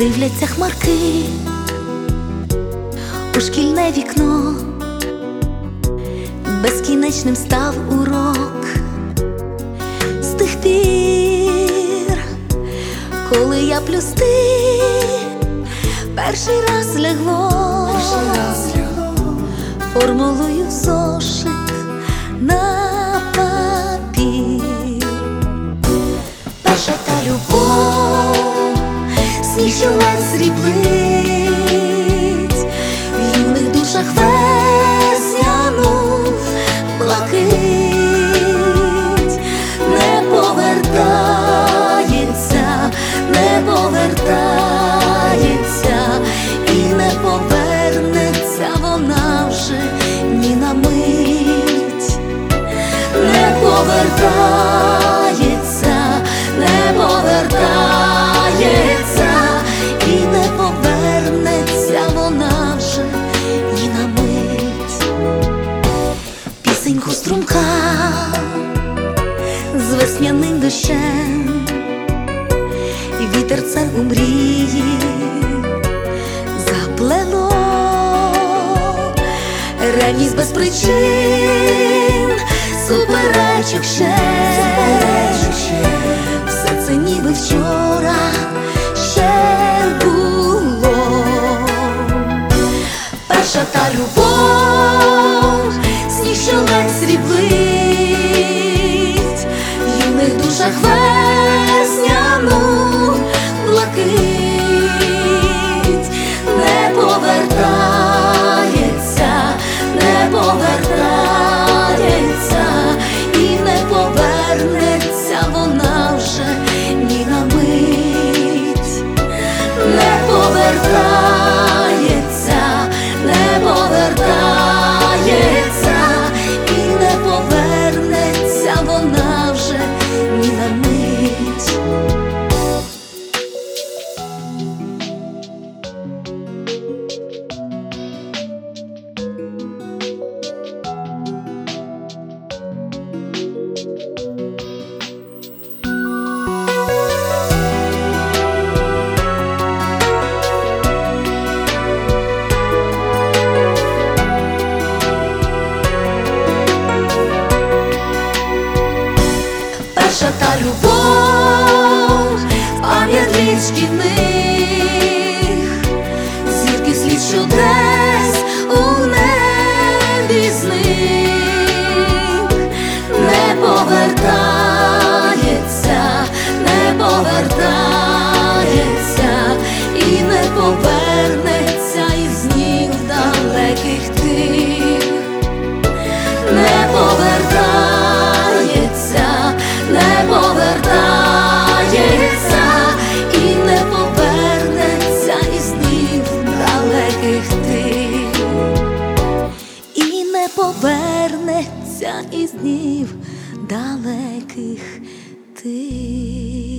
Дивляться хмарки у шкільне вікно, безкінечним став урок з тих пір, коли я плюс ти перший раз лягло, формулою зошит на папір. Перша та любов, сніг, що ледь сріблить в юних душах весняну блакить. Не повертається, не повертається і не повернеться вона вже ні на мить. Не повертається, не повертається і не повернеться вона вже ні на мить. Пісеньку струмка з весняним дощем, і вітерцем у мрії заплело. Ревність без причин, суперечок ще, все це ніби вчора ще було. Перша та любов, сніг, що ледь сріблить в юних душах весняну блакить. Не повертається, не повертається і не повернеться вона вже ні на мить. Не повертається, не повертається і не повернеться вона вже ні на мить. Перша та любов, пам'ять літ шкільних, зірки слід, що десь у небі зник. Не повертається, не повертається і не повернеться із днів далеких тих. Не повертається, не повертається і не повернеться із днів далеких тих. І не повернеться із днів далеких тих.